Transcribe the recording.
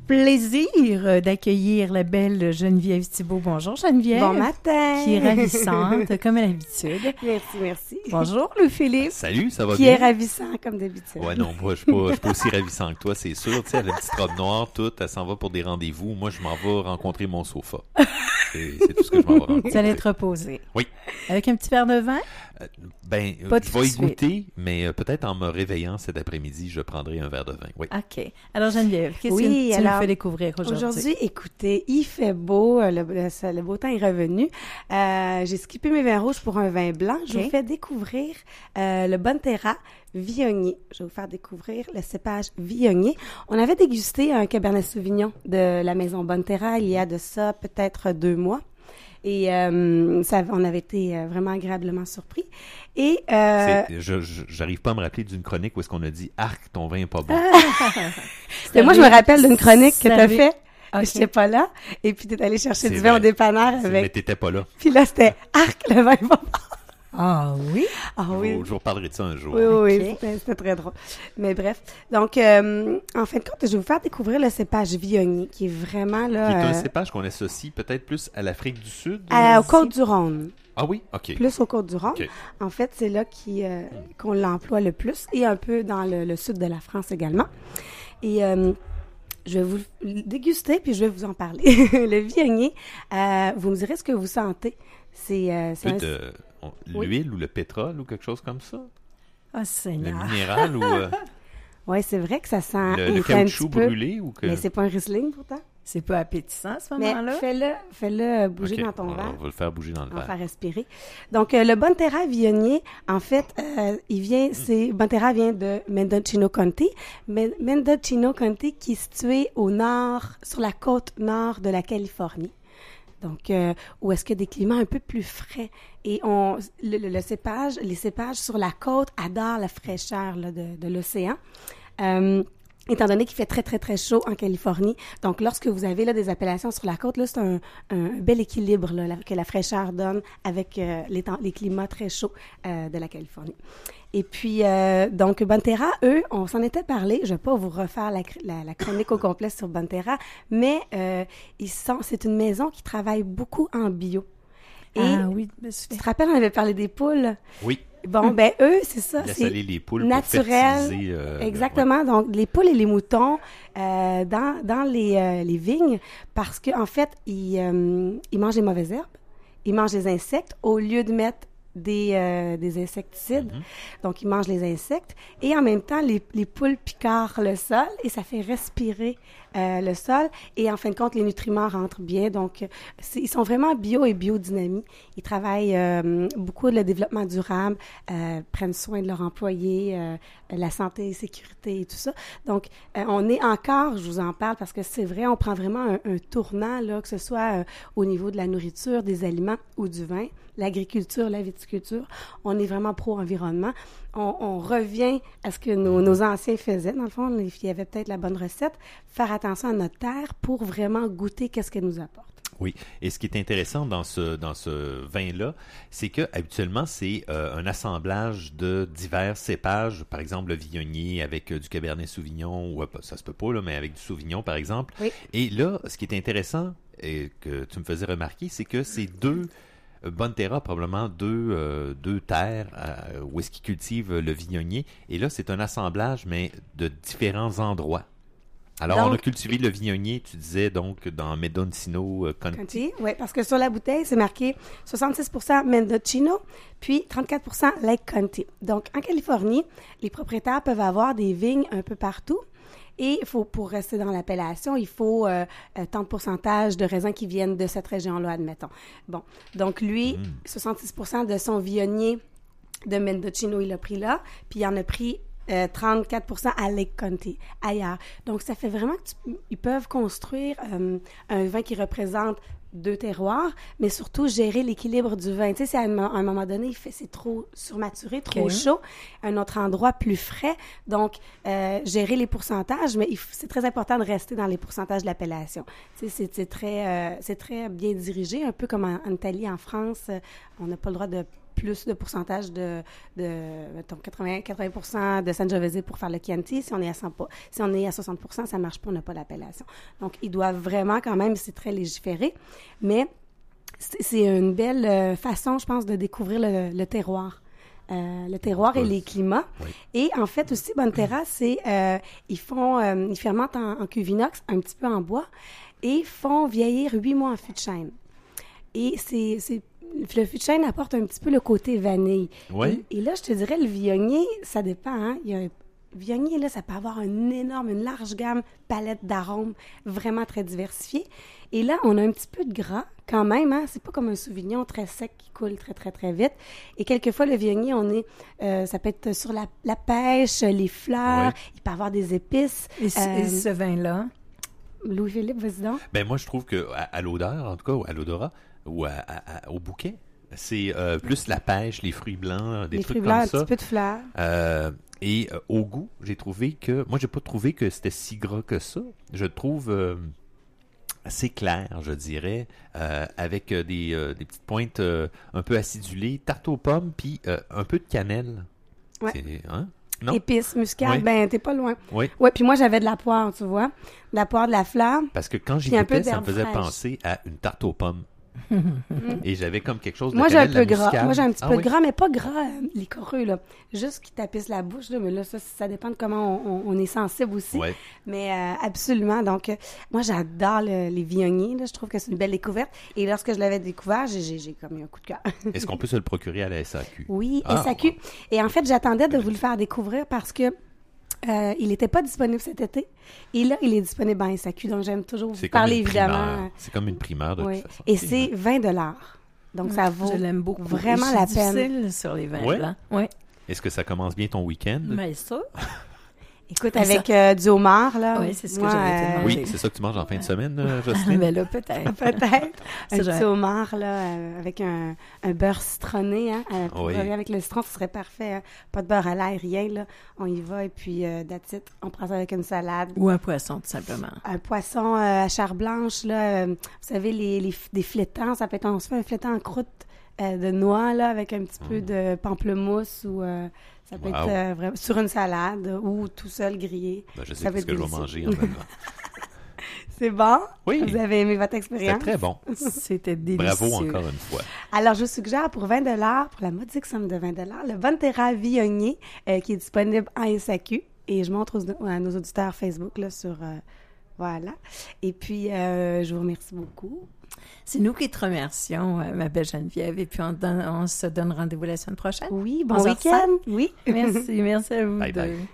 plaisir d'accueillir la belle Geneviève Thibault. Bonjour Geneviève. Bon matin. Qui est ravissante, comme à l'habitude. Merci. Bonjour Louis-Philippe. Salut, ça va qui bien? Qui est ravissant, comme d'habitude. Ouais, non, moi, je suis pas aussi ravissant que toi, c'est sûr. Tu sais, elle a la petite robe noire, toute, elle s'en va pour des rendez-vous. Moi, je m'en vais rencontrer mon sofa. C'est tout ce que je m'en vais rencontrer. Tu allais te reposer. Oui. Avec un petit verre de vin? Je vais y goûter, mais peut-être en me réveillement cet après-midi, je prendrai un verre de vin. Oui. OK. Alors, Geneviève, qu'est-ce que tu nous fais découvrir aujourd'hui? Aujourd'hui, écoutez, il fait beau, le beau temps est revenu. J'ai skippé mes vins rouges pour un vin blanc. Okay. Je vous fais découvrir le Bonterra Viognier. Je vais vous faire découvrir le cépage Viognier. On avait dégusté un Cabernet Sauvignon de la maison Bonterra il y a de ça peut-être 2 mois. Et on avait été vraiment agréablement surpris. Et j'arrive pas à me rappeler d'une chronique où est-ce qu'on a dit « Arc, ton vin est pas bon ». Moi, je me rappelle d'une chronique que tu as fait. Okay. J'étais pas là. Et puis, tu es allé chercher du vin au dépanneur avec... Mais t'étais pas là. Puis là, c'était « Arc, le vin est pas bon ». Ah oui? Ah oui. Je vous reparlerai de ça un jour. Oui, okay. C'était très drôle. Mais bref. Donc, en fin de compte, je vais vous faire découvrir le cépage Viognier, qui est vraiment là... Qui est un cépage qu'on associe peut-être plus à l'Afrique du Sud? Aux Côtes-du-Rhône. Ah oui? OK. Plus aux Côtes-du-Rhône. Okay. En fait, c'est là qu'on l'emploie le plus et un peu dans le sud de la France également. Et... je vais vous le déguster, puis je vais vous en parler. Le Viognier, vous me direz ce que vous sentez. C'est l'huile ou le pétrole ou quelque chose comme ça? Ah, Seigneur! Le minéral ou... Oui, c'est vrai que ça sent... Le caoutchouc brûlé ou que... Mais c'est pas un Riesling, pourtant. C'est pas appétissant, à ce moment-là? Mais fais-le bouger dans ton verre. On va le faire bouger dans le verre. On va faire respirer. Donc, le Bonterra Viognier, en fait, Bonterra vient de Mendocino County. Mendocino County qui est situé au nord, sur la côte nord de la Californie. Donc, où est-ce qu'il y a des climats un peu plus frais. Et les cépages sur la côte adorent la fraîcheur là, de l'océan. Étant donné qu'il fait très, très, très chaud en Californie. Donc, lorsque vous avez là, des appellations sur la côte, là, c'est un bel équilibre là, que la fraîcheur donne avec les climats très chauds de la Californie. Et puis, donc, Bonterra, eux, on s'en était parlé. Je ne vais pas vous refaire la chronique au complet sur Bonterra, mais c'est une maison qui travaille beaucoup en bio. Et, oui, tu te rappelles, on avait parlé des poules? Oui. Bon, ben eux, c'est ça, c'est les poules naturel. Pour fertiliser, exactement. Donc, les poules et les moutons dans les vignes, parce qu'en fait, ils mangent les mauvaises herbes, ils mangent les insectes au lieu de mettre des insecticides. Mm-hmm. Donc, ils mangent les insectes et en même temps, les poules picorent le sol et ça fait respirer le sol et en fin de compte, les nutriments rentrent bien. Donc, ils sont vraiment bio et biodynamie. Ils travaillent beaucoup le développement durable, prennent soin de leurs employés, la santé et sécurité et tout ça. Donc, on est encore, je vous en parle parce que c'est vrai, on prend vraiment un tournant, là, que ce soit au niveau de la nourriture, des aliments ou du vin, l'agriculture, la viticulture. On est vraiment pro-environnement. On revient à ce que nos anciens faisaient. Dans le fond, il y avait peut-être la bonne recette. Faire attention à notre terre pour vraiment goûter qu'est-ce qu'elle nous apporte. Oui. Et ce qui est intéressant dans ce vin-là, c'est que habituellement, c'est un assemblage de divers cépages. Par exemple, le Viognier avec du Cabernet Sauvignon, ou ça se peut pas, là, mais avec du Sauvignon, par exemple. Oui. Et là, ce qui est intéressant, et que tu me faisais remarquer, c'est que c'est Bonterra, probablement deux terres où est-ce qu'ils cultivent le Viognier. Et là, c'est un assemblage, mais de différents endroits. Alors, on a cultivé le Viognier, tu disais, donc, dans Mendocino County. Oui, parce que sur la bouteille, c'est marqué 66% Mendocino, puis 34% Lake County. Donc, en Californie, les propriétaires peuvent avoir des vignes un peu partout. Et pour rester dans l'appellation, il faut tant de pourcentage de raisins qui viennent de cette région-là, admettons. Bon, donc lui, 66% de son Viognier de Mendocino, il l'a pris là, puis il en a pris 34% à Lake County, ailleurs. Donc, ça fait vraiment qu'ils peuvent construire un vin qui représente 2 terroirs, mais surtout gérer l'équilibre du vin. Tu sais, si à un moment donné, c'est trop surmaturé, trop chaud, un autre endroit plus frais. Donc, gérer les pourcentages, mais c'est très important de rester dans les pourcentages de l'appellation. Tu sais, c'est très bien dirigé, un peu comme en Italie, en France, on n'a pas le droit de plus de pourcentage mettons, 80% de Sangiovese pour faire le Chianti. Si on est à 60%, ça marche pas, on n'a pas l'appellation. Donc, ils doivent vraiment quand même, c'est très légiféré, mais c'est une belle façon, je pense, de découvrir le terroir. Le terroir et les climats. Oui. Et en fait, aussi, Bonterra, c'est... ils fermentent en cuve inox, un petit peu en bois, et font vieillir 8 mois en fût de chêne. Et le fût de chêne apporte un petit peu le côté vanille. Oui. Et là, je te dirais, le viognier, ça dépend, hein. Il y a un viognier, là, ça peut avoir une large gamme, palette d'arômes, vraiment très diversifiée. Et là, on a un petit peu de gras, quand même, hein. C'est pas comme un Sauvignon très sec qui coule très, très, très vite. Et quelquefois, le viognier, ça peut être sur la pêche, les fleurs, il peut avoir des épices. Et ce vin-là? Louis-Philippe, vas-y donc. Ben moi, je trouve que à l'odeur, en tout cas, ou à l'odorat, ou au bouquet, c'est plus la pêche, les fruits blancs, des trucs comme ça. Un petit peu de fleurs. Et au goût, j'ai pas trouvé que c'était si gras que ça. Je trouve assez clair, je dirais, avec des petites pointes un peu acidulées, tarte aux pommes, puis un peu de cannelle. Ouais. Hein? Non? Épices, muscade, Oui. ben t'es pas loin. Oui. Ouais, puis moi j'avais de la poire, tu vois. De la poire, de la fleur. Parce que quand j'y puis un peu goûtais, ça me d'herbe faisait fraîche. penser à une tarte aux pommes. Et j'avais comme quelque chose de Moi, j'ai un cannelle, peu la gras. muscade. Moi, j'ai un petit peu oui? de gras, mais pas gras liquoreux, là. Juste qui tapisse la bouche, là. Mais là, ça dépend de comment on est sensible aussi. Ouais. Mais absolument. Donc, moi, j'adore les viogniers, là. Je trouve que c'est une belle découverte. Et lorsque je l'avais découvert, j'ai comme eu un coup de cœur. Est-ce qu'on peut se le procurer à la SAQ? Oui, Ah. SAQ. Et en fait, j'attendais de vous le faire découvrir parce que il n'était pas disponible cet été. Et là, il est disponible en SAQ. Donc, j'aime toujours vous parler, évidemment. C'est comme une primeur, de toute façon. Et c'est 20 $. Donc, ça vaut Je l'aime beaucoup. vraiment la peine. Difficile sur les vins blancs. Oui. Est-ce que ça commence bien ton week-end? Mais ça. Écoute, avec du homard, là. Oui, c'est ce que j'avais été manger. Oui, c'est ça que tu manges en fin de semaine, Jocelyne? Mais là, peut-être. Peut-être. Un Ça, petit homard, là, avec un beurre citronné, hein. Oui. Avec le citron, ce serait parfait. Hein. Pas de beurre à l'ail, rien, là. On y va, et puis, that's it. On prend ça avec une salade. Ou un poisson, tout simplement. Un poisson à chair blanche, là. Vous savez, des flétans, ça peut être... On se fait un flétan en croûte de noix, là, avec un petit peu de pamplemousse ou... ça peut être vraiment sur une salade ou tout seul grillé. Ben, je sais ça ce que je vais manger en même temps. C'est bon? Oui. Vous avez aimé votre expérience? C'était très bon. C'était délicieux. Bravo encore une fois. Alors, je vous suggère pour 20 $, pour la modique somme de 20 $, le Bonterra Viognier qui est disponible en SAQ. Et je montre à nos auditeurs Facebook là, sur... voilà. Et puis, je vous remercie beaucoup. C'est nous qui te remercions, ma belle Geneviève. Et puis, on se donne rendez-vous la semaine prochaine. Oui, bon 11h05. week-end. Oui. Merci à vous Bye deux. bye.